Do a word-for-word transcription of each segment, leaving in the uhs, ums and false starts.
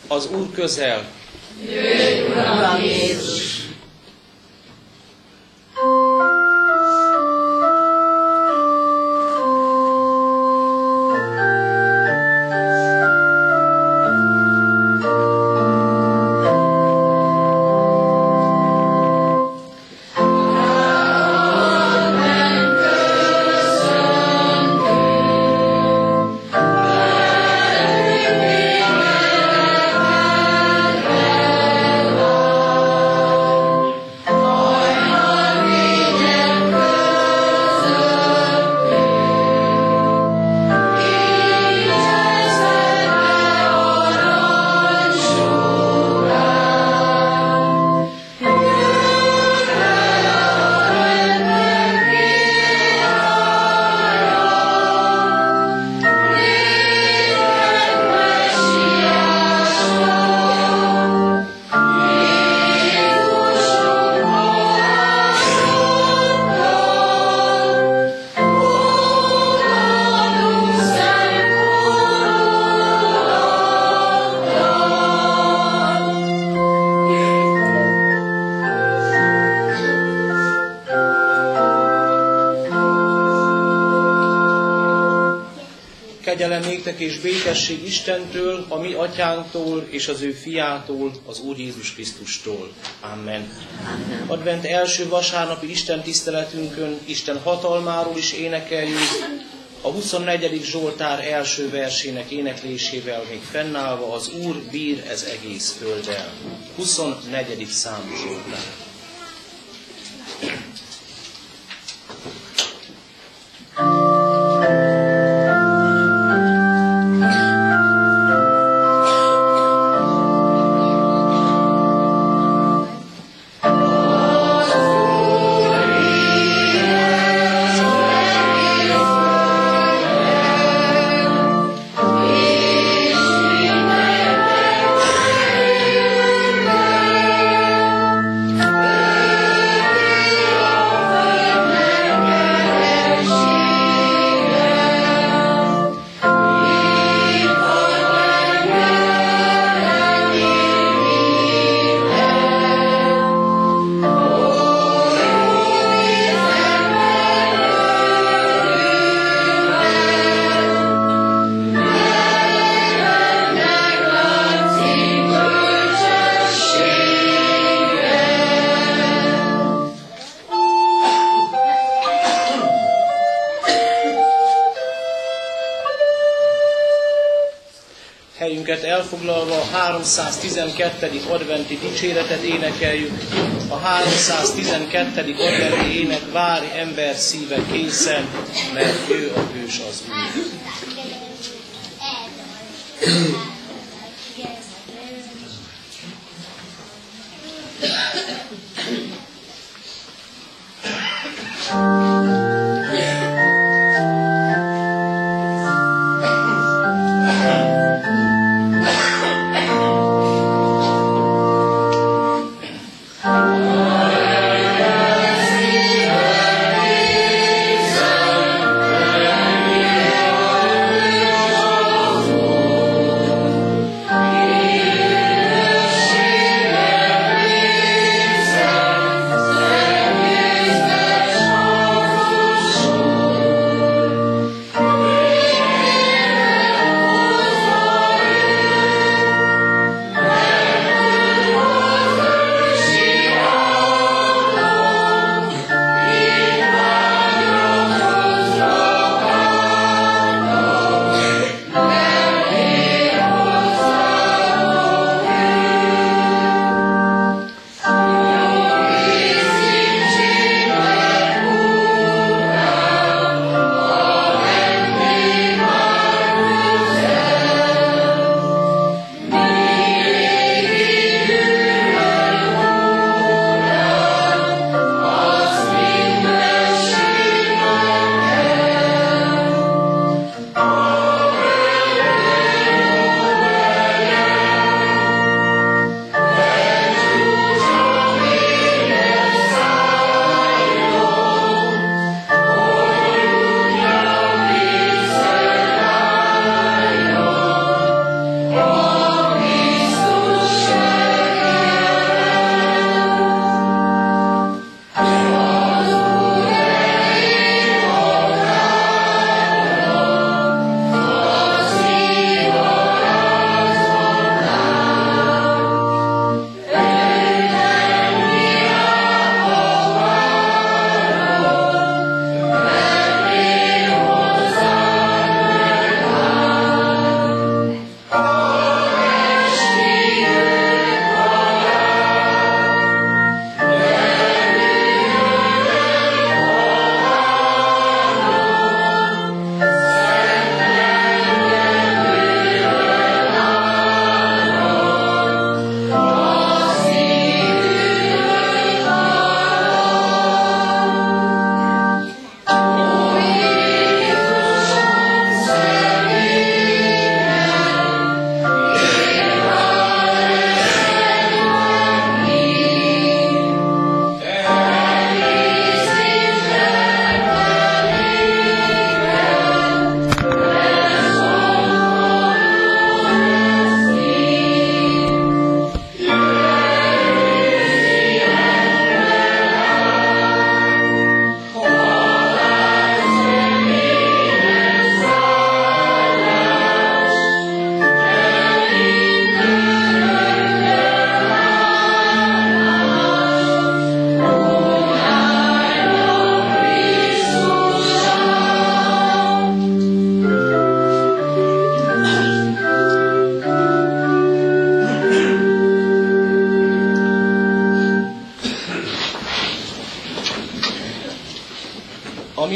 Az Úr közel. Jöjj, Uram Jézus! Kegyelem néktek és békesség Istentől, a mi atyánktól és az ő fiától, az Úr Jézus Krisztustól. Amen. Amen. Advent első vasárnapi Isten tiszteletünkön Isten hatalmáról is énekeljük, a huszonnegyedik Zsoltár első versének éneklésével még fennállva: az Úr bír ez egész földdel. huszonnegyedik számú Zsoltár. Helyünket elfoglalva a háromszáztizenkettedik adventi dicséretet énekeljük. A háromszáztizenkettedik adventi ének: várj ember szíve készen, mert ő a hős az Úr. Amen.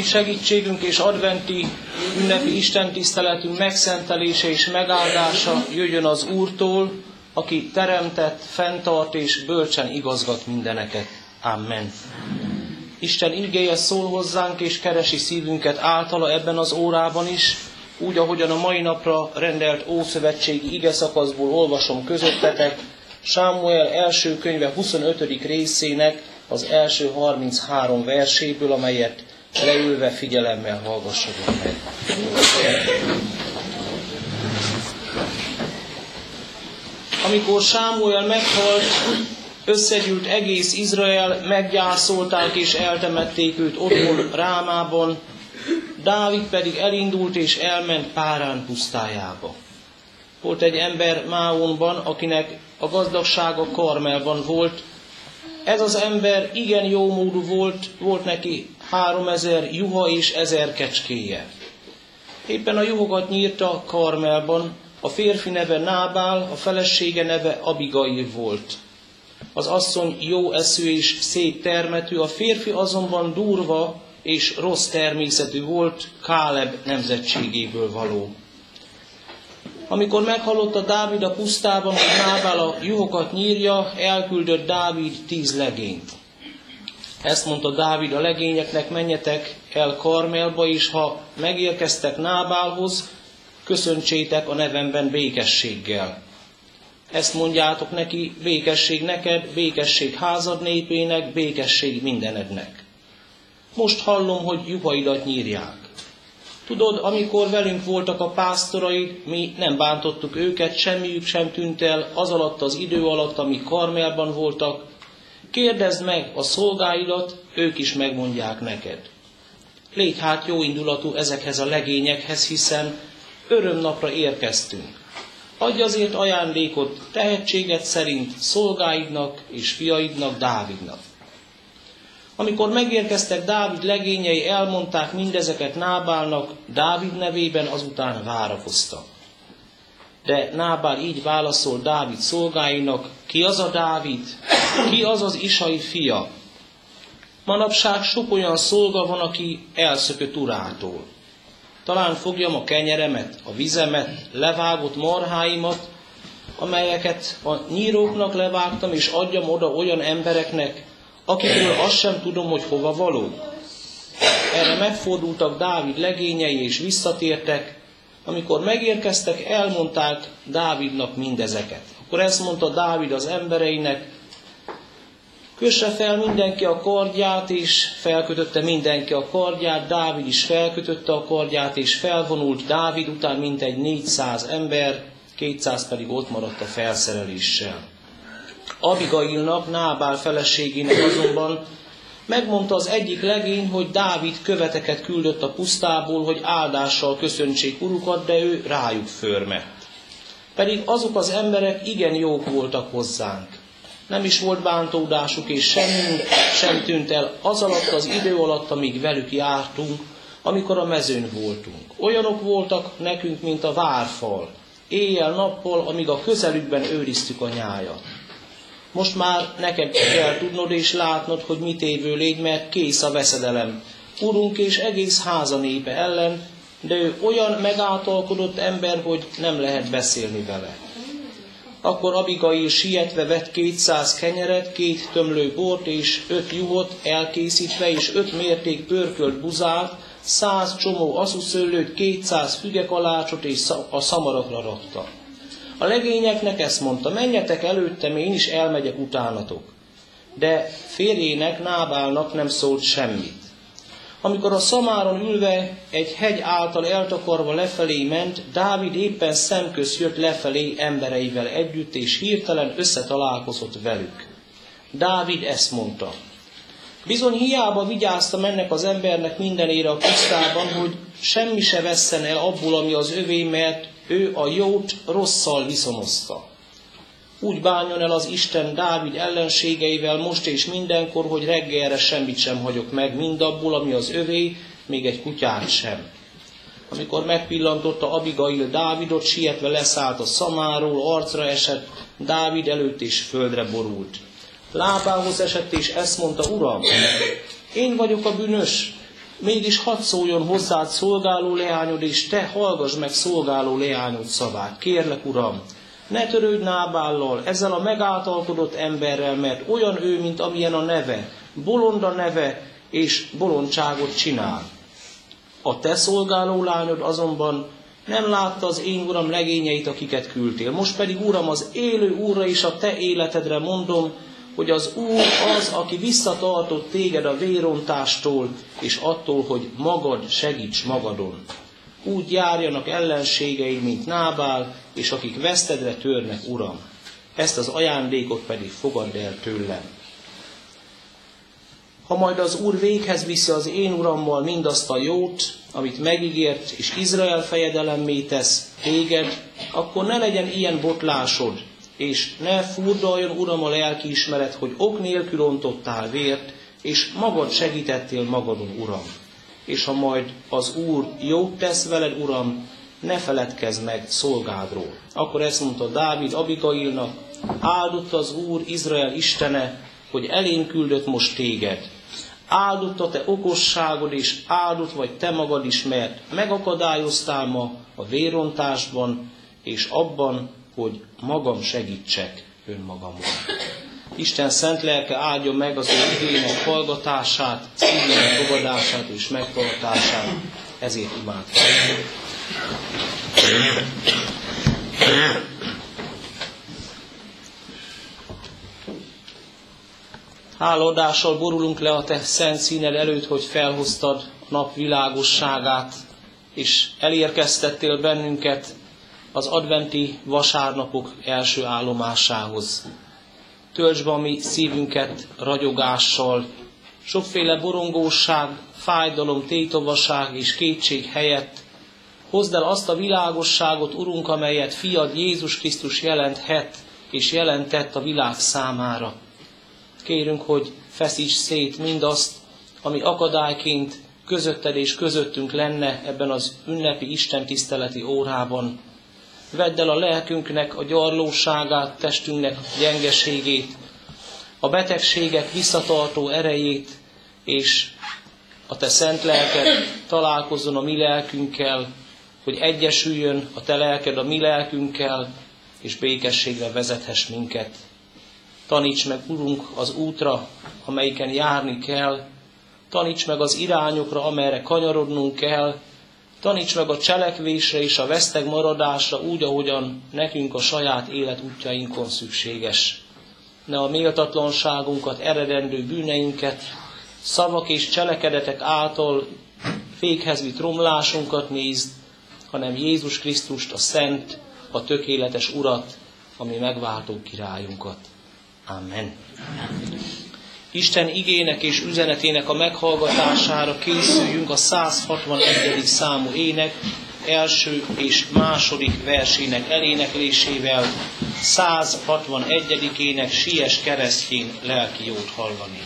segítségünk és adventi ünnepi istentiszteletünk megszentelése és megáldása jöjjön az Úrtól, aki teremtett, fenntart és bölcsen igazgat mindeneket. Amen. Isten igéje szól hozzánk és keresi szívünket általa ebben az órában is, úgy, ahogyan a mai napra rendelt ószövetségi igeszakaszból olvasom közöttetek, Sámuel első könyve huszonötödik részének az első harminchárom verséből, amelyet leülve figyelemmel hallgassatok meg. Amikor Sámuel meghalt, összegyűlt egész Izrael, meggyászolták és eltemették őt otthon Rámában, Dávid pedig elindult és elment Párán pusztájába. Volt egy ember Máonban, akinek a gazdagsága Karmelban volt. Ez az ember igen jómódú volt, volt neki háromezer juha és ezer kecskéje. Éppen a juhokat nyírta Karmelban, a férfi neve Nábál, a felesége neve Abigail volt. Az asszony jó eszű és szép termetű, a férfi azonban durva és rossz természetű volt, Káleb nemzetségéből való. Amikor meghallotta Dávid a pusztában, hogy Nábál a juhokat nyírja, elküldött Dávid tíz legényt. Ezt mondta Dávid a legényeknek: menjetek el Karmelba, és ha megérkeztek Nábálhoz, köszöntsétek a nevemben békességgel. Ezt mondjátok neki: békesség neked, békesség házad népének, békesség mindenednek. Most hallom, hogy juhaidat nyírják. Tudod, amikor velünk voltak a pásztoraid, mi nem bántottuk őket, semmiük sem tűnt el az alatt az idő alatt, amíg Karmelban voltak. Kérdezd meg a szolgáidat, ők is megmondják neked. Légy hát jó indulatú ezekhez a legényekhez, hiszen örömnapra érkeztünk. Adj azért ajándékot tehetséged szerint szolgáidnak és fiaidnak, Dávidnak. Amikor megérkeztek Dávid legényei, elmondták mindezeket Nábálnak, Dávid nevében, azután várakoztak. De Nábál így válaszol Dávid szolgáinak: ki az a Dávid? Ki az az Isai fia? Manapság sok olyan szolga van, aki elszökött urától. Talán fogjam a kenyeremet, a vizemet, levágott marháimat, amelyeket a nyíróknak levágtam, és adjam oda olyan embereknek, akikről azt sem tudom, hogy hova való. Erre megfordultak Dávid legényei, és visszatértek. Amikor megérkeztek, elmondták Dávidnak mindezeket. Akkor ezt mondta Dávid az embereinek: kösse fel mindenki a kardját, és felkötötte mindenki a kardját. Dávid is felkötötte a kardját, és felvonult Dávid után mintegy négyszáz ember, kétszáz pedig ott maradt a felszereléssel. Abigailnak, Nábál feleségének azonban megmondta az egyik legény, hogy Dávid követeket küldött a pusztából, hogy áldással köszöntsék urukat, de ő rájuk förmett. Pedig azok az emberek igen jók voltak hozzánk. Nem is volt bántódásuk, és semmi sem tűnt el az alatt az idő alatt, amíg velük jártunk, amikor a mezőn voltunk. Olyanok voltak nekünk, mint a várfal, éjjel-nappal, amíg a közelükben őriztük a nyájat. Most már neked kell tudnod és látnod, hogy mit évő légy, mert kész a veszedelem urunk és egész háza népe ellen, de ő olyan megáltalkodott ember, hogy nem lehet beszélni vele. Akkor Abigail sietve vett kétszáz kenyeret, két tömlő bort és öt juhot elkészítve, és öt mérték pörkölt buzát, száz csomó asszuszőlőt, kétszáz fügekalácsot és a szamarakra rakta. A legényeknek ezt mondta: menjetek előttem, én is elmegyek utánatok. De férjének, Nábálnak nem szólt semmit. Amikor a szamáron ülve, egy hegy által eltakarva lefelé ment, Dávid éppen szemköz jött lefelé embereivel együtt, és hirtelen összetalálkozott velük. Dávid ezt mondta: bizony hiába vigyáztam ennek az embernek mindenére a pusztában, hogy semmi se vesszen el abból, ami az övé, mert ő a jót rosszal viszonozta. Úgy bánjon el az Isten Dávid ellenségeivel most és mindenkor, hogy reggelre semmit sem hagyok meg, mindabból, ami az övé, még egy kutyát sem. Amikor megpillantotta Abigail Dávidot, sietve leszállt a szamáról, arcra esett Dávid előtt, és földre borult. Lábához esett, és ezt mondta: Uram, én vagyok a bűnös, Mégis hadd szóljon hozzád szolgáló leányod, és te hallgass meg szolgáló leányod szavát. Kérlek, Uram, ne törődj Nábállal, ezzel a megáltalkodott emberrel, mert olyan ő, mint amilyen a neve, bolond a neve, és bolondságot csinál. A te szolgáló lányod azonban nem látta az én Uram legényeit, akiket küldtél. Most pedig, Uram, az élő Úrra és a te életedre mondom, hogy az Úr az, aki visszatartott téged a vérontástól, és attól, hogy magad segíts magadon. Úgy járjanak ellenségeid, mint Nábál, és akik vesztedre törnek, Uram. Ezt az ajándékot pedig fogadd el tőlem. Ha majd az Úr véghez viszi az én Urammal mindazt a jót, amit megígért, és Izrael fejedelemmé tesz téged, akkor ne legyen ilyen botlásod, és ne furdaljon, Uram, a lelkiismeret, hogy ok nélkül ontottál vért, és magad segítettél magadon, Uram. És ha majd az Úr jót tesz veled, Uram, ne feledkezz meg szolgádról. Akkor ezt mondta Dávid Abigailnak, áldott az Úr, Izrael Istene, hogy elém küldött most téged. Áldott a te okosságod, és áldott vagy te magad is, mert megakadályoztál ma a vérontásban, és abban, hogy magam segítsek önmagamon. Isten szent lelke áldja meg az ő igének hallgatását, szívünknek fogadását és megtartását, ezért imádkozunk. Hálaadással borulunk le a te szent színed előtt, hogy felhoztad a nap világosságát, és elérkeztettél bennünket az adventi vasárnapok első állomásához. Töltsd be a mi szívünket ragyogással, sokféle borongóság, fájdalom, tétovaság és kétség helyett. Hozd el azt a világosságot, Urunk, amelyet fiad Jézus Krisztus jelenthet és jelentett a világ számára. Kérünk, hogy feszíts szét mindazt, ami akadályként közötted és közöttünk lenne ebben az ünnepi istentiszteleti órában. Vedd el a lelkünknek a gyarlóságát, testünknek gyengeségét, a betegségek visszatartó erejét, és a te szent lelked találkozzon a mi lelkünkkel, hogy egyesüljön a te lelked a mi lelkünkkel, és békességre vezethess minket. Taníts meg, Urunk, az útra, amelyiken járni kell, taníts meg az irányokra, amerre kanyarodnunk kell, taníts meg a cselekvésre és a veszteg maradásra úgy, ahogyan nekünk a saját életútjainkon szükséges. Ne a méltatlanságunkat, eredendő bűneinket, szavak és cselekedetek által fékhez vitt romlásunkat nézd, hanem Jézus Krisztust, a szent, a tökéletes Urat, ami megváltó királyunkat. Amen. Isten igének és üzenetének a meghallgatására készüljünk a száz hatvanegyedik számú ének első és második versének eléneklésével. száz hatvanegyedik ének Siess keresztjén lelki jót hallani.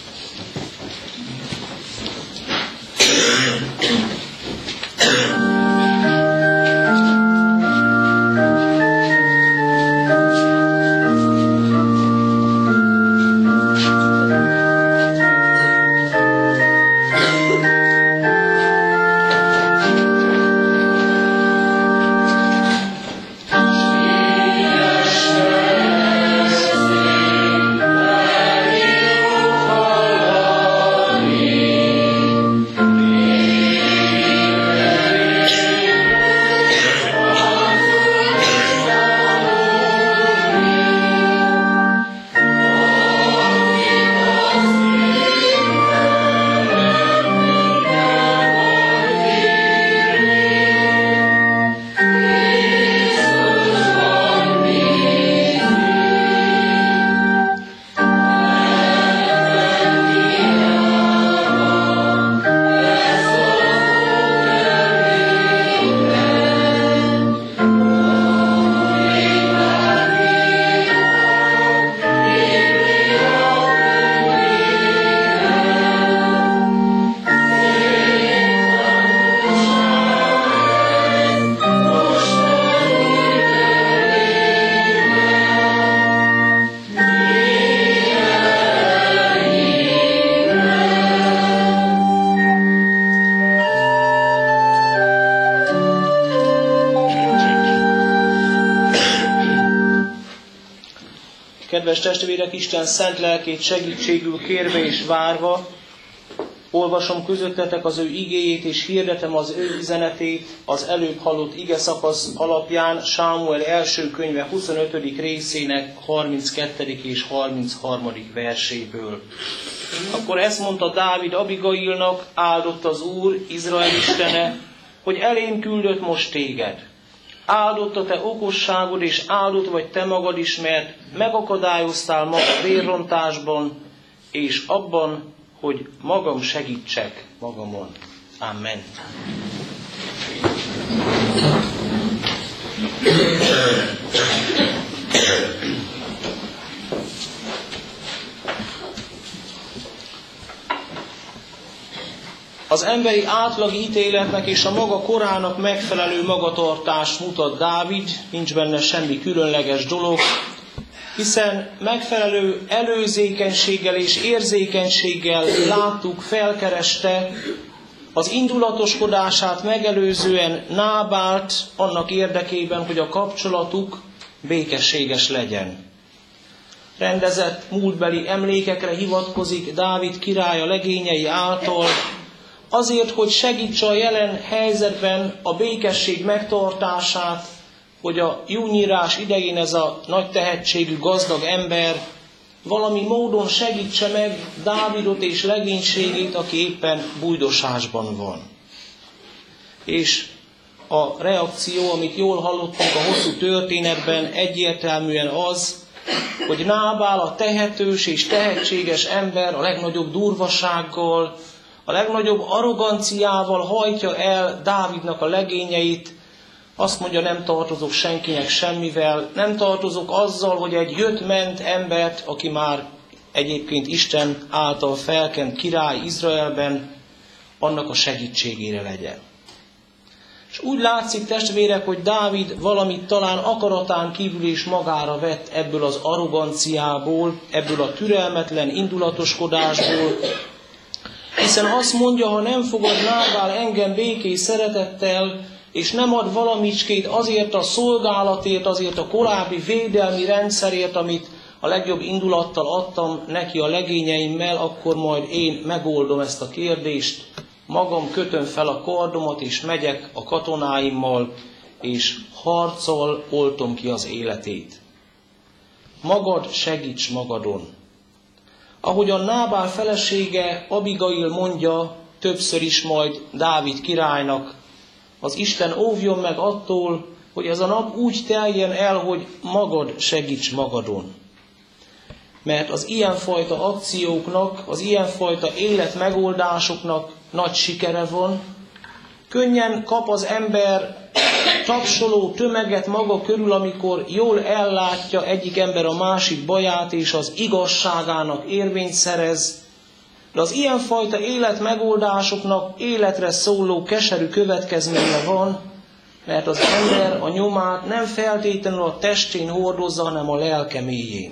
Kedves testvérek, Isten szent lelkét segítségül kérve és várva, olvasom közöttetek az ő igéjét, és hirdetem az ő üzenetét az előbb hallott ige szakasz alapján Sámuel első könyve huszonötödik részének harminckettedik és harmincharmadik verséből. Akkor ezt mondta Dávid Abigailnak: áldott az Úr, Izrael istene, hogy elém küldött most téged. Áldott a te okosságod, és áldott vagy te magad is, mert megakadályoztál maga vérrontásban, és abban, hogy magam segítsek magamon. Amen. Az emberi átlagi ítéletnek és a maga korának megfelelő magatartást mutat Dávid, nincs benne semmi különleges dolog, hiszen megfelelő előzékenységgel és érzékenységgel láttuk, felkereste az indulatoskodását megelőzően Nábált annak érdekében, hogy a kapcsolatuk békességes legyen. Rendezett múltbeli emlékekre hivatkozik Dávid király a legényei által, azért, hogy segítse a jelen helyzetben a békesség megtartását, hogy a júnyírás idején ez a nagy tehetségű gazdag ember valami módon segítse meg Dávidot és legénységét, aki éppen bújdosásban van. És a reakció, amit jól hallottunk a hosszú történetben, egyértelműen az, hogy Nábál a tehetős és tehetséges ember a legnagyobb durvasággal, a legnagyobb arroganciával hajtja el Dávidnak a legényeit. Azt mondja, nem tartozok senkinek semmivel, nem tartozok azzal, hogy egy jött-ment embert, aki már egyébként Isten által felkent király Izraelben, annak a segítségére legyen. És úgy látszik, testvérek, hogy Dávid valamit talán akaratán kívül is magára vett ebből az arroganciából, ebből a türelmetlen indulatoskodásból, hiszen azt mondja, ha nem fogad Nábál engem békés szeretettel, és nem ad valamicskét azért a szolgálatért, azért a korábbi védelmi rendszerért, amit a legjobb indulattal adtam neki a legényeimmel, akkor majd én megoldom ezt a kérdést, magam kötöm fel a kardomat, és megyek a katonáimmal, és harccal oltom ki az életét. Magad segíts magadon. Ahogyan Nábál felesége Abigail mondja többször is majd Dávid királynak, az Isten óvjon meg attól, hogy ez a nap úgy teljen el, hogy magad segíts magadon. Mert az ilyenfajta akcióknak, az ilyenfajta életmegoldásoknak nagy sikere van. Könnyen kap az ember tapsoló tömeget maga körül, amikor jól ellátja egyik ember a másik baját, és az igazságának érvényt szerez. De az ilyenfajta életmegoldásoknak életre szóló keserű következménye van, mert az ember a nyomát nem feltétlenül a testén hordozza, hanem a lelke mélyén.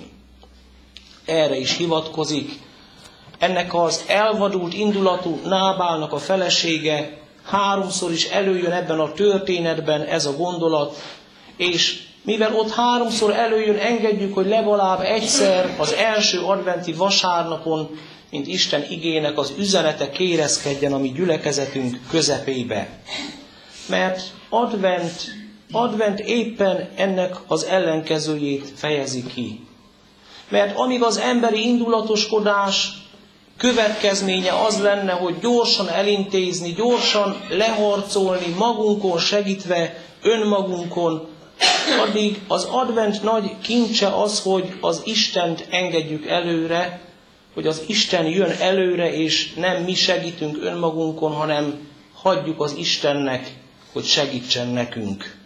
Erre is hivatkozik ennek az elvadult indulatú Nábálnak a felesége, háromszor is előjön ebben a történetben ez a gondolat, és mivel ott háromszor előjön, engedjük, hogy legalább egyszer az első adventi vasárnapon, mint Isten igének az üzenete kérezkedjen a mi gyülekezetünk közepébe. Mert advent, advent éppen ennek az ellenkezőjét fejezi ki. Mert amíg az emberi indulatoskodás következménye az lenne, hogy gyorsan elintézni, gyorsan leharcolni, magunkon segítve, önmagunkon, addig az advent nagy kincse az, hogy az Istent engedjük előre, hogy az Isten jön előre, és nem mi segítünk önmagunkon, hanem hagyjuk az Istennek, hogy segítsen nekünk.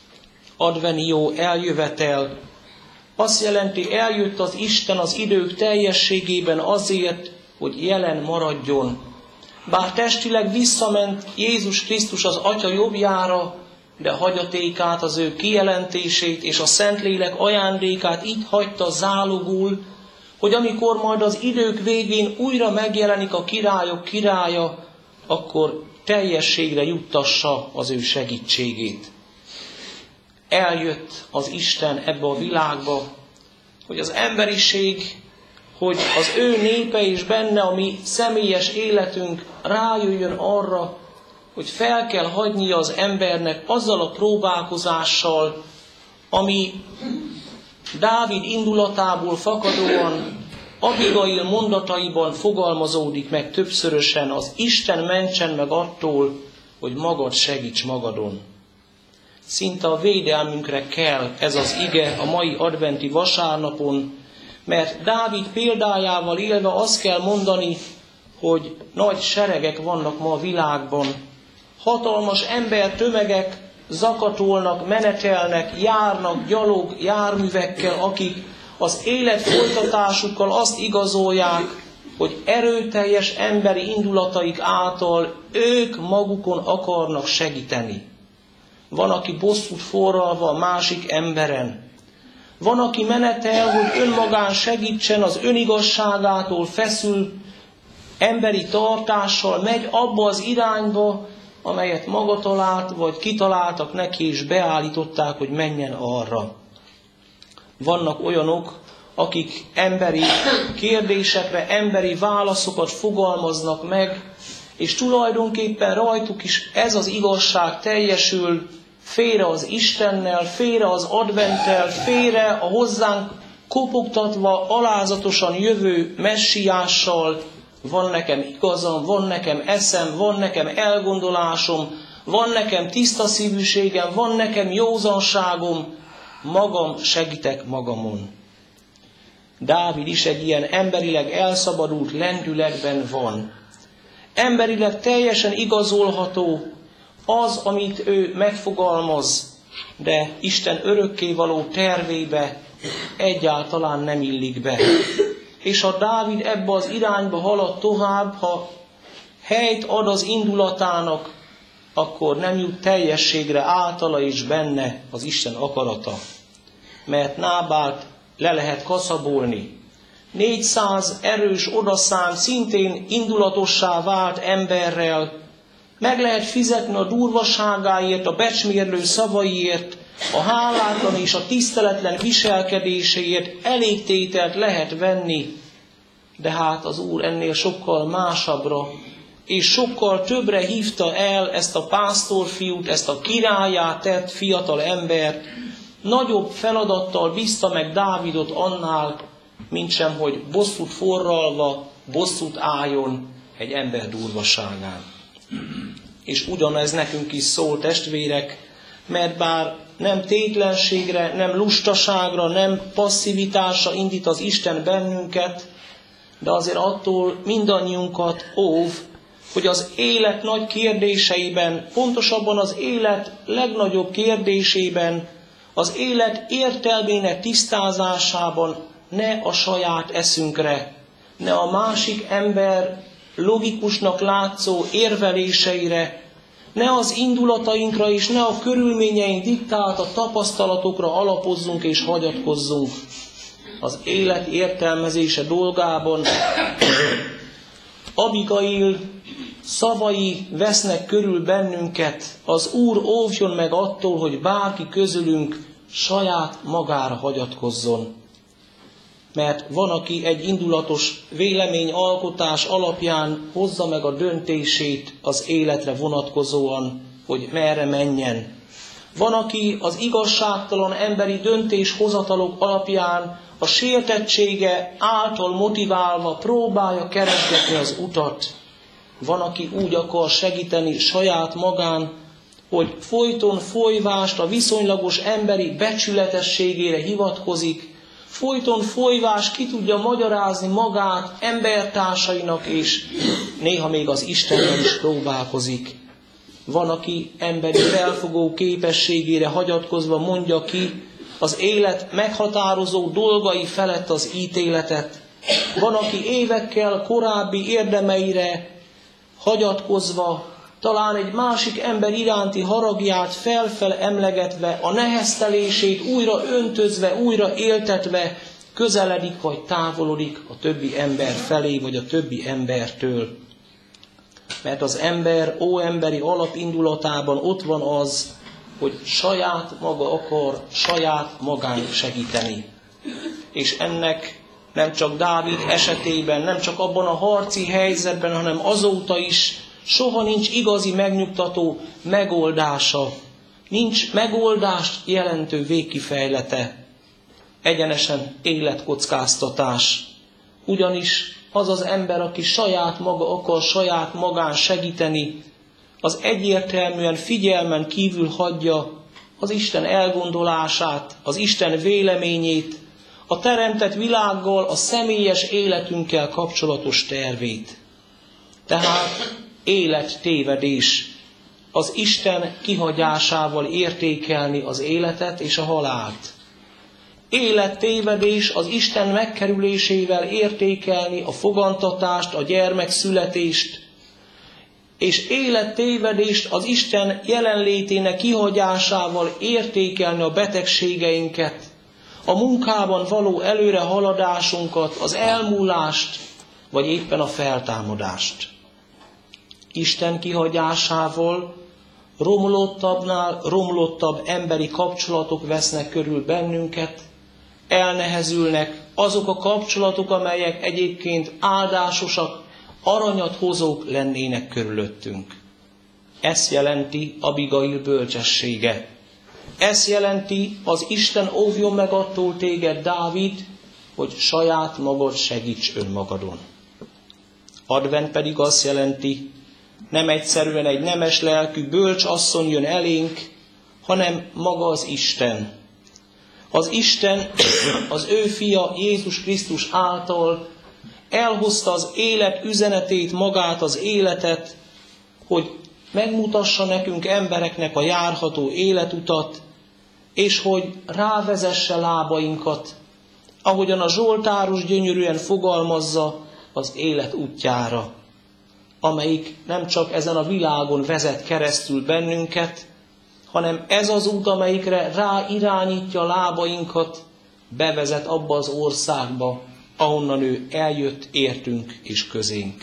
Advenió, eljövetel, azt jelenti, eljött az Isten az idők teljességében azért, hogy jelen maradjon. Bár testileg visszament Jézus Krisztus az Atya jobbjára, de hagyatékát, az ő kijelentését és a Szentlélek ajándékát itt hagyta zálogul, hogy amikor majd az idők végén újra megjelenik a királyok királya, akkor teljességre juttassa az ő segítségét. Eljött az Isten ebbe a világba, hogy az emberiség, hogy az ő népe és benne a mi személyes életünk rájöjjön arra, hogy fel kell hagynia az embernek azzal a próbálkozással, ami Dávid indulatából fakadóan Abigail mondataiban fogalmazódik meg többszörösen: az Isten mentsen meg attól, hogy magad segíts magadon. Szinte a védelmünkre kell ez az ige a mai adventi vasárnapon, mert Dávid példájával élve azt kell mondani, hogy nagy seregek vannak ma a világban. Hatalmas embertömegek zakatolnak, menetelnek, járnak gyalog járművekkel, akik az élet folytatásukkal azt igazolják, hogy erőteljes emberi indulataik által ők magukon akarnak segíteni. Van, aki bosszút forralva a másik emberen. Van, aki menetel, hogy önmagán segítsen, az önigazságától feszül, emberi tartással megy abba az irányba, amelyet maga talált, vagy kitaláltak neki, és beállították, hogy menjen arra. Vannak olyanok, akik emberi kérdésekre emberi válaszokat fogalmaznak meg, és tulajdonképpen rajtuk is ez az igazság teljesül, félre az Istennel, félre az adventtel, félre a hozzánk kopogtatva, alázatosan jövő messiással. Van nekem igazam, van nekem eszem, van nekem elgondolásom, van nekem tiszta szívűségem, van nekem józanságom, magam segítek magamon. Dávid is egy ilyen emberileg elszabadult lendületben van. Emberileg teljesen igazolható az, amit ő megfogalmaz, de Isten örökkévaló tervébe egyáltalán nem illik be. És ha Dávid ebbe az irányba halad tovább, ha helyt ad az indulatának, akkor nem jut teljességre általa és benne az Isten akarata. Mert Nábált le lehet kaszabolni. négyszáz erős odaszám szintén indulatossá vált emberrel, meg lehet fizetni a durvaságáért, a becsmérlő szavaiért, a hálátlan és a tiszteletlen viselkedéséért elégtételt lehet venni, de hát az Úr ennél sokkal másabbra, és sokkal többre hívta el ezt a pásztorfiút, ezt a királlyá tett fiatal embert, nagyobb feladattal bízta meg Dávidot annál, mintsem, hogy bosszút forralva, bosszút álljon egy ember durvaságán. És ugyanez nekünk is szól, testvérek, mert bár nem tétlenségre, nem lustaságra, nem passzivitásra indít az Isten bennünket, de azért attól mindannyiunkat óv, hogy az élet nagy kérdéseiben, pontosabban az élet legnagyobb kérdésében, az élet értelmének tisztázásában ne a saját eszünkre, ne a másik ember logikusnak látszó érveléseire, ne az indulatainkra és ne a körülményeink diktálta tapasztalatokra alapozzunk és hagyatkozzunk. Az élet értelmezése dolgában Abigail szavai vesznek körül bennünket. Az Úr óvjon meg attól, hogy bárki közülünk saját magára hagyatkozzon. Mert van, aki egy indulatos véleményalkotás alapján hozza meg a döntését az életre vonatkozóan, hogy merre menjen. Van, aki az igazságtalan emberi döntéshozatalok alapján a sértettsége által motiválva próbálja keresgetni az utat. Van, aki úgy akar segíteni saját magán, hogy folyton folyvást a viszonylagos emberi becsületességére hivatkozik, folyton folyvás ki tudja magyarázni magát embertársainak, és néha még az Istennel is próbálkozik. Van, aki emberi felfogó képességére hagyatkozva mondja ki az élet meghatározó dolgai felett az ítéletet. Van, aki évekkel korábbi érdemeire hagyatkozva, talán egy másik ember iránti haragját felfel emlegetve, a neheztelését újra öntözve, újra éltetve közeledik vagy távolodik a többi ember felé, vagy a többi embertől. Mert az ember óemberi alapindulatában ott van az, hogy saját maga akar saját magán segíteni. és ennek nem csak Dávid esetében, nem csak abban a harci helyzetben, hanem azóta is soha nincs igazi megnyugtató megoldása. Nincs megoldást jelentő végkifejlete. Egyenesen életkockáztatás. Ugyanis az az ember, aki saját maga akar saját magán segíteni, az egyértelműen figyelmen kívül hagyja az Isten elgondolását, az Isten véleményét, a teremtett világgal, a személyes életünkkel kapcsolatos tervét. Tehát élettévedés, az Isten kihagyásával értékelni az életet és a halált. Élettévedés az Isten megkerülésével értékelni a fogantatást, a gyermekszületést, és élettévedést az Isten jelenlétének kihagyásával értékelni a betegségeinket, a munkában való előrehaladásunkat, az elmúlást, vagy éppen a feltámadást. Isten kihagyásával romlottabbnál romlottabb emberi kapcsolatok vesznek körül bennünket, elnehezülnek azok a kapcsolatok, amelyek egyébként áldásosak, aranyat hozók lennének körülöttünk. Ezt jelenti Abigail bölcsessége. Ezt jelenti az Isten óvjon meg attól téged, Dávid, hogy saját magad segíts önmagadon. Advent pedig azt jelenti, nem egyszerűen egy nemes lelkű bölcs asszony jön elénk, hanem maga az Isten. Az Isten az ő fia Jézus Krisztus által elhozta az élet üzenetét, magát az életet, hogy megmutassa nekünk embereknek a járható életutat, és hogy rávezesse lábainkat, ahogyan a Zsoltáros gyönyörűen fogalmazza, az élet útjára, amelyik nem csak ezen a világon vezet keresztül bennünket, hanem ez az út, amelyikre ráirányítja lábainkat, bevezet abba az országba, ahonnan ő eljött értünk és közénk.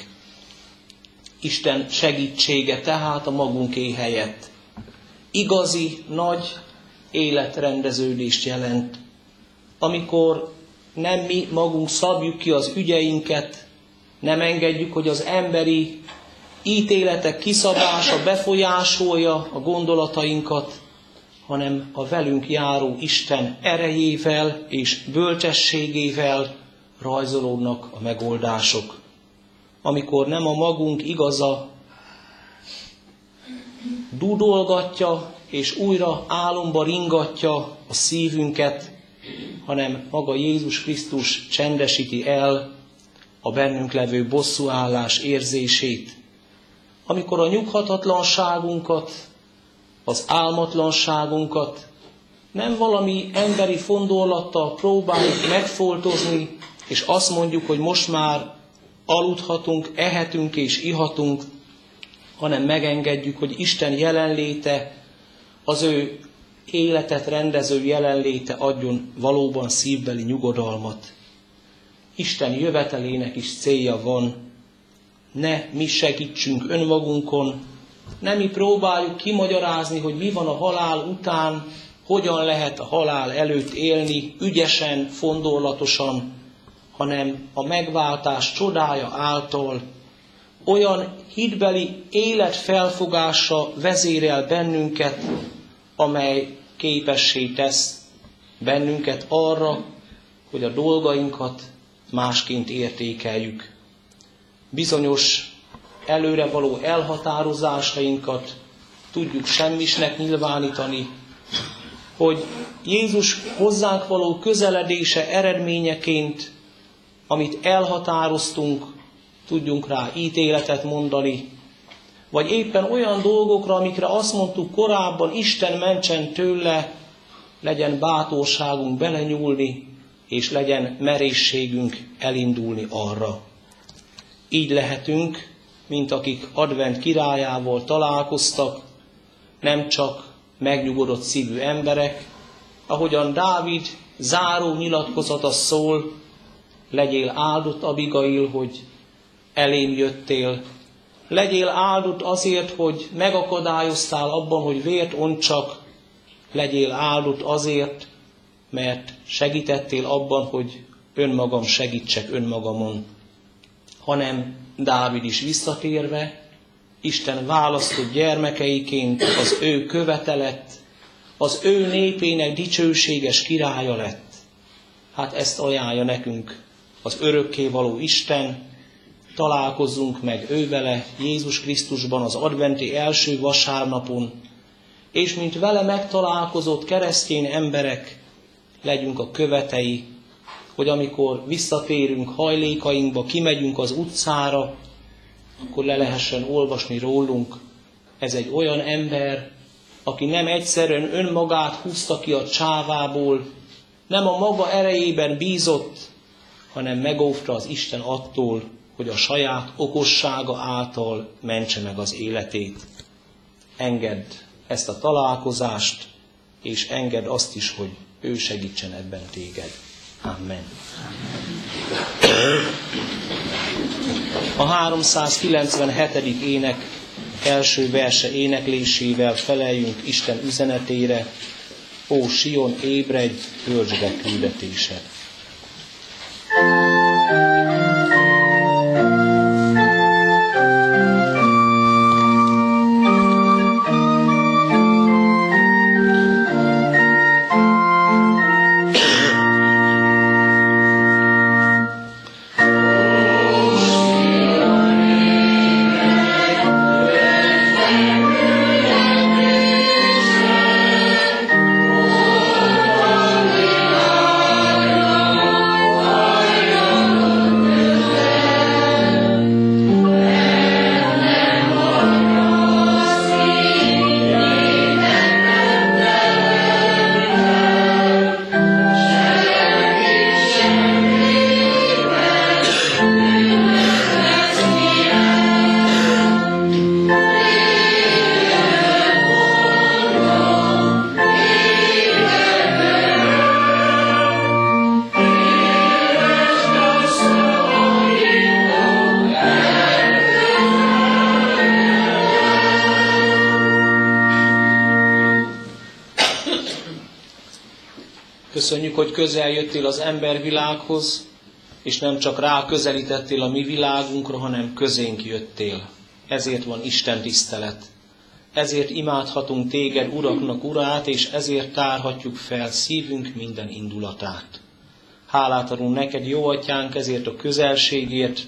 Isten segítsége tehát a magunké helyett igazi, nagy életrendeződést jelent, amikor nem mi magunk szabjuk ki az ügyeinket, nem engedjük, hogy az emberi ítéletek kiszabása befolyásolja a gondolatainkat, hanem a velünk járó Isten erejével és bölcsességével rajzolódnak a megoldások. Amikor nem a magunk igaza dúdolgatja és újra álomba ringatja a szívünket, hanem maga Jézus Krisztus csendesíti el a bennünk levő bosszúállás érzését. Amikor a nyughatatlanságunkat, az álmatlanságunkat nem valami emberi fondorlattal próbáljuk megfoltozni, és azt mondjuk, hogy most már aludhatunk, ehetünk és ihatunk, hanem megengedjük, hogy Isten jelenléte, az ő életet rendező jelenléte adjon valóban szívbeli nyugodalmat. Isten jövetelének is célja van. Ne mi segítsünk önmagunkon, ne mi próbáljuk kimagyarázni, hogy mi van a halál után, hogyan lehet a halál előtt élni, ügyesen, fondorlatosan, hanem a megváltás csodája által olyan hitbeli életfelfogása vezérel bennünket, amely képessé tesz bennünket arra, hogy a dolgainkat másként értékeljük. Bizonyos előrevaló elhatározásainkat tudjuk semmisnek nyilvánítani, hogy Jézus hozzánk való közeledése eredményeként, amit elhatároztunk, tudjunk rá ítéletet mondani, vagy éppen olyan dolgokra, amikre azt mondtuk korábban, Isten mentsen tőle, legyen bátorságunk belenyúlni, és legyen merészségünk elindulni arra. Így lehetünk, mint akik advent királyával találkoztak, nem csak megnyugodott szívű emberek, ahogyan Dávid záró nyilatkozata szól, legyél áldott, Abigail, hogy elém jöttél, legyél áldott azért, hogy megakadályoztál abban, hogy vért ontsak, legyél áldott azért, mert segítettél abban, hogy önmagam segítsek önmagamon, hanem Dávid is visszatérve, Isten választott gyermekeiként az ő követe lett, az ő népének dicsőséges királya lett. Hát ezt ajánlja nekünk az örökkévaló Isten, találkozzunk meg ővele Jézus Krisztusban az adventi első vasárnapon, és mint vele megtalálkozott keresztény emberek, legyünk a követei, hogy amikor visszatérünk hajlékainkba, kimegyünk az utcára, akkor le lehessen olvasni rólunk. Ez egy olyan ember, aki nem egyszerűen önmagát húzta ki a csávából, nem a maga erejében bízott, hanem megóvta az Isten attól, hogy a saját okossága által mentse meg az életét. Engedd ezt a találkozást, és engedd azt is, hogy ő segítsen ebben téged. Amen. A háromszázkilencvenhetedik ének első verse éneklésével feleljünk Isten üzenetére: Ó Sion, ébredj, töltsd be küldetésed! Köszönjük, hogy közel jöttél az embervilághoz, és nem csak rá közelítettél a mi világunkra, hanem közénk jöttél. Ezért van Isten tisztelet. Ezért imádhatunk téged uraknak urát, és ezért tárhatjuk fel szívünk minden indulatát. Hálát adunk neked, jó atyánk, ezért a közelségért,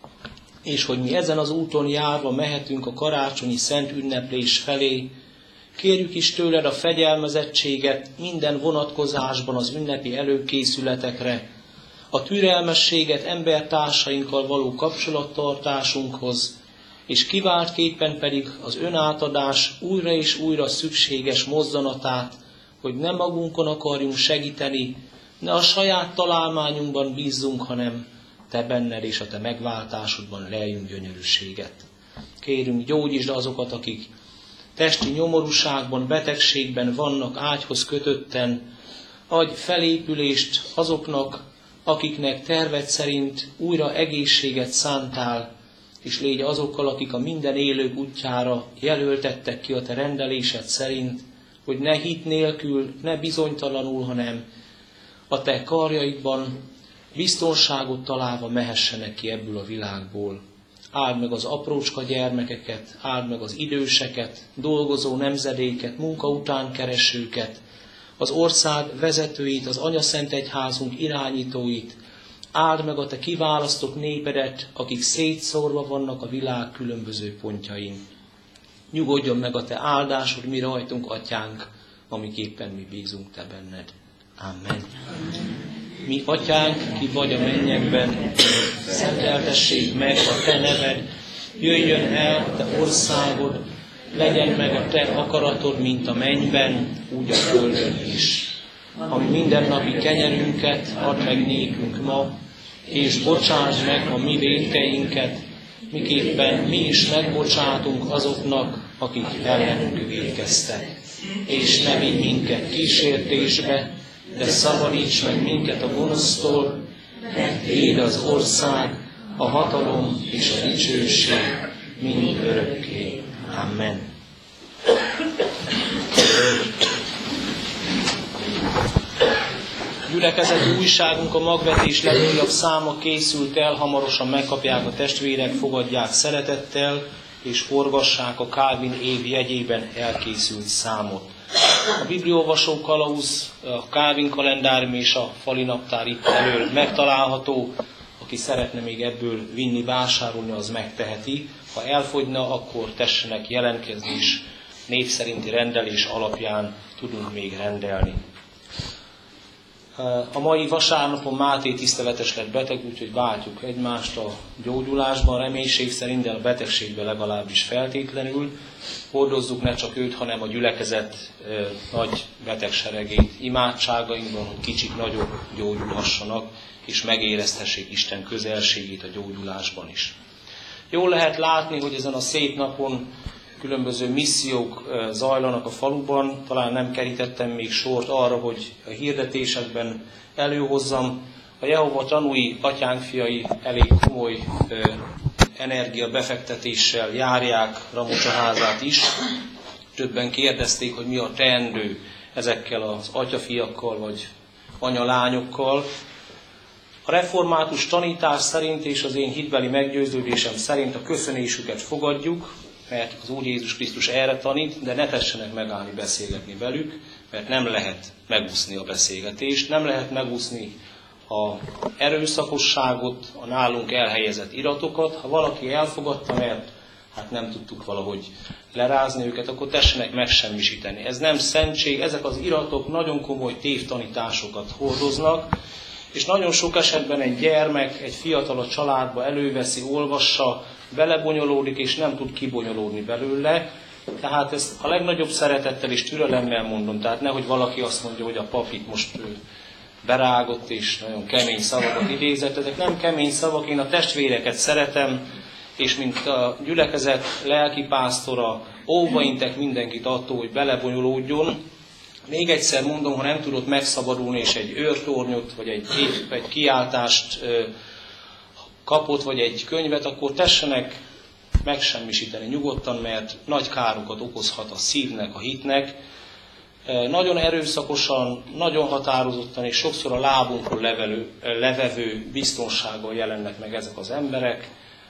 és hogy mi ezen az úton járva mehetünk a karácsonyi szent ünneplés felé. Kérjük is tőled a fegyelmezettséget minden vonatkozásban az ünnepi előkészületekre, a türelmességet embertársainkkal való kapcsolattartásunkhoz, és kiváltképpen pedig az önátadás újra és újra szükséges mozzanatát, hogy ne magunkon akarjunk segíteni, ne a saját találmányunkban bízzunk, hanem te benned és a te megváltásodban leljünk gyönyörűséget. Kérünk, gyógyítsd azokat, akik testi nyomorúságban, betegségben vannak ágyhoz kötötten, adj felépülést azoknak, akiknek terved szerint újra egészséget szántál, és légy azokkal, akik a minden élők útjára jelöltettek ki a te rendelésed szerint, hogy ne hit nélkül, ne bizonytalanul, hanem a te karjaidban biztonságot találva mehessenek ki ebből a világból. Áld meg az aprócska gyermekeket, áld meg az időseket, dolgozó nemzedéket, munka után keresőket, az ország vezetőit, az Anyaszentegyházunk irányítóit, áld meg a te kiválasztott népedet, akik szétszórva vannak a világ különböző pontjain. Nyugodjon meg a te áldásod mi rajtunk, atyánk, amiképpen mi bízunk te benned. Amen. Mi atyánk, ki vagy a mennyekben, szenteltessék meg a te neved, jöjjön el te országod, legyen meg a te akaratod, mint a mennyben, úgy a földön is. A mindennapi kenyerünket add meg nékünk ma, és bocsáss meg a mi vétkeinket, miképpen mi is megbocsátunk azoknak, akik ellenünk vétkeztek. És ne vigy minket kísértésbe, de szabadíts meg minket a gonosztól, mert tiéd az ország, a hatalom és a dicsőség mind örökké. Amen. Gyülekezeti újságunk, a magvetés legújabb száma készült el, hamarosan megkapják a testvérek, fogadják szeretettel, és forgassák a Kálvin év jegyében elkészült számot. A bibliaolvasó kalauz, a Kálvin kalendárium és a fali naptár itt elől megtalálható. Aki szeretne még ebből vinni, vásárolni, az megteheti. Ha elfogyna, akkor tessenek jelentkezni, és név szerinti rendelés alapján tudunk még rendelni. A mai vasárnapon Máté tiszteletes lett beteg, úgyhogy váltjuk egymást a gyógyulásban, reménység szerint, de a betegségben legalábbis feltétlenül. Hordozzuk ne csak őt, hanem a gyülekezet e, nagy betegseregét imádságainkban, hogy kicsit nagyobb gyógyulhassanak, és megérezhessék Isten közelségét a gyógyulásban is. Jól lehet látni, hogy ezen a szép napon különböző missziók zajlanak a faluban. Talán nem kerítettem még sort arra, hogy a hirdetésekben előhozzam. A Jehova tanúi, atyánk fiai elég komoly energiabefektetéssel járják Ramocsaházát is. Többen kérdezték, hogy mi a teendő ezekkel az atyafiakkal vagy anyalányokkal. A református tanítás szerint és az én hitbeli meggyőződésem szerint a köszönésüket fogadjuk, mert az Úr Jézus Krisztus erre tanít, de ne tessenek megállni beszélgetni velük, mert nem lehet megúszni a beszélgetést, nem lehet megúszni az erőszakosságot, a nálunk elhelyezett iratokat. Ha valaki elfogadta, mert hát nem tudtuk valahogy lerázni őket, akkor tessenek megsemmisíteni. Ez nem szentség, ezek az iratok nagyon komoly tévtanításokat hordoznak, és nagyon sok esetben egy gyermek, egy fiatal a családba előveszi, olvassa, belebonyolódik, és nem tud kibonyolódni belőle. Tehát ezt a legnagyobb szeretettel és türelemmel mondom. Tehát nehogy valaki azt mondja, hogy a pap itt most berágott, és nagyon kemény szavakat idézett. Ezek nem kemény szavak, én a testvéreket szeretem, és mint a gyülekezet lelkipásztora óva intek mindenkit attól, hogy belebonyolódjon. Még egyszer mondom, ha nem tudott megszabadulni, és egy őrtornyot, vagy egy, egy kiáltást kapott, vagy egy könyvet, akkor tessenek megsemmisíteni nyugodtan, mert nagy károkat okozhat a szívnek, a hitnek. Nagyon erőszakosan, nagyon határozottan, és sokszor a lábunkról levelő, levevő biztonsággal jelennek meg ezek az emberek.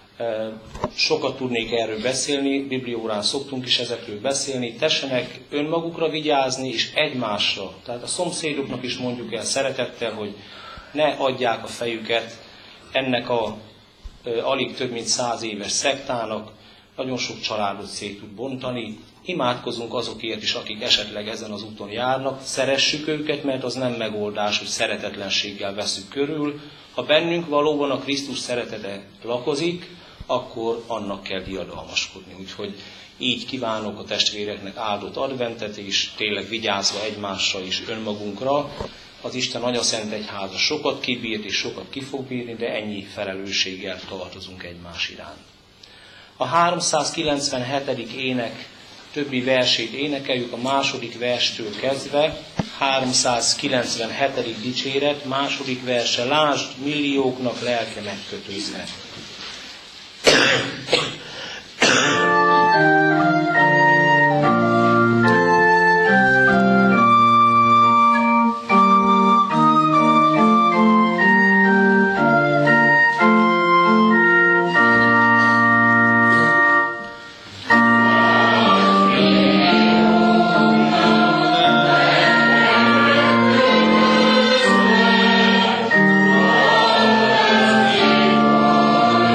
Sokat tudnék erről beszélni, bibliórán szoktunk is ezekről beszélni. Tessenek önmagukra vigyázni, és egymásra. Tehát a szomszédoknak is mondjuk el szeretettel, hogy ne adják a fejüket ennek a alig több mint száz éves szektának. Nagyon sok családot szét tud bontani. Imádkozunk azokért is, akik esetleg ezen az úton járnak. Szeressük őket, mert az nem megoldás, hogy szeretetlenséggel veszük körül. Ha bennünk valóban a Krisztus szeretete lakozik, akkor annak kell diadalmaskodni. Úgyhogy így kívánok a testvéreknek áldott adventet, és tényleg vigyázva egymásra és önmagunkra. Az Isten Anyaszent Egyháza sokat kibírt és sokat ki fog bírni, de ennyi felelősséggel tartozunk egymás iránt. A háromszázkilencvenhetedik ének többi versét énekeljük, a második verstől kezdve. háromszázkilencvenhetedik dicséret, második verse, lásd, millióknak lelke megkötözve. Amen.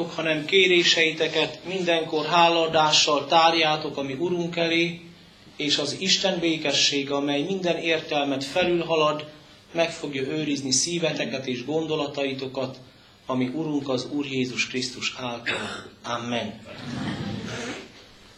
adjatok, hanem kéréseiteket mindenkor hálaadással tárjátok a mi Urunk elé, és az Isten békessége, amely minden értelmet felülhalad, meg fogja őrizni szíveteket és gondolataitokat, ami Urunk az Úr Jézus Krisztus által. Amen.